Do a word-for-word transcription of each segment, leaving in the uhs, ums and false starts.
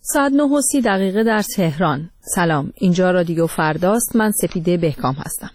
ساعت نه و سی دقیقه در تهران. سلام، اینجا رادیو فرداست. من سپیده بهکام هستم.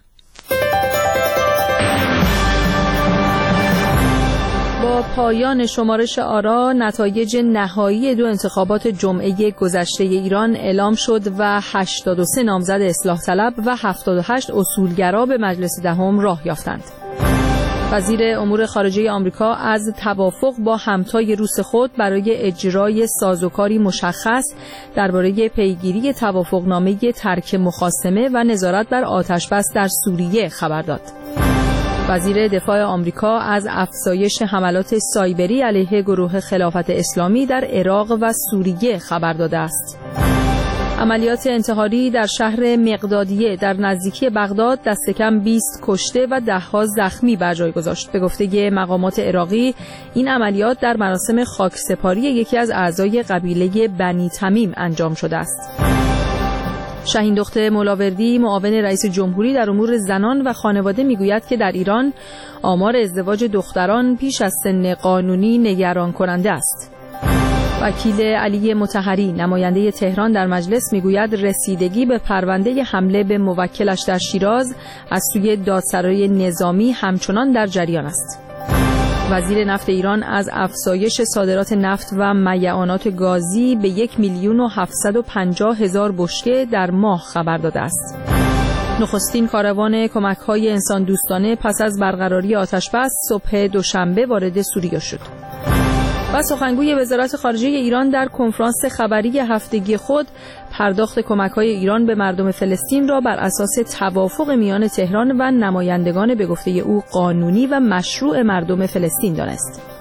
با پایان شمارش آرا، نتایج نهایی دو انتخابات جمعه گذشته ایران اعلام شد و هشتاد و سه نامزد اصلاح طلب و هفتاد و هشت اصولگرا به مجلس دهم راه یافتند. وزیر امور خارجه آمریکا از توافق با همتای روس خود برای اجرای سازوکاری مشخص درباره پیگیری توافقنامه ترک مخاصمه و نظارت بر آتشبس در سوریه خبر داد. وزیر دفاع آمریکا از افزایش حملات سایبری علیه گروه خلافت اسلامی در عراق و سوریه خبر داده است. عملیات انتحاری در شهر مقدادیه در نزدیکی بغداد دست کم بیست کشته و ده‌ها زخمی بر جای گذاشت. به گفته مقامات عراقی، این عملیات در مراسم خاکسپاری یکی از اعضای قبیله بنی تمیم انجام شده است. شاهین دختر مولاوردی، معاون رئیس جمهوری در امور زنان و خانواده، میگوید که در ایران آمار ازدواج دختران پیش از سن قانونی نگران کننده است. وکیل علی مطهری، نماینده تهران در مجلس، میگوید رسیدگی به پرونده حمله به موکلش در شیراز از سوی دادسرای نظامی همچنان در جریان است. وزیر نفت ایران از افزایش صادرات نفت و میعانات گازی به یک میلیون و هفتصد و پنجاه هزار بشکه در ماه خبر داده است. نخستین کاروان کمک‌های انسان دوستانه پس از برقراری آتشبس صبح دوشنبه وارد سوریه شد. و سخنگوی وزارت خارجه ایران در کنفرانس خبری هفتگی خود پرداخت کمک‌های ایران به مردم فلسطین را بر اساس توافق میان تهران و نمایندگان به گفته او قانونی و مشروع مردم فلسطین دانست.